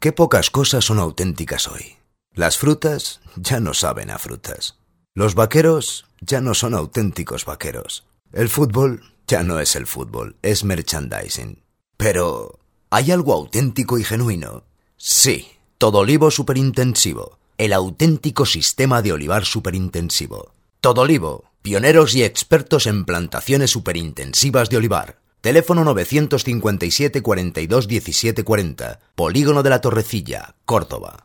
Qué pocas cosas son auténticas hoy. Las frutas ya no saben a frutas. Los vaqueros ya no son auténticos vaqueros. El fútbol ya no es el fútbol, es merchandising. Pero, ¿hay algo auténtico y genuino? Sí, Todolivo Superintensivo, el auténtico sistema de olivar superintensivo. Todolivo, pioneros y expertos en plantaciones superintensivas de olivar. Teléfono 957 42 17 40, Polígono de la Torrecilla, Córdoba.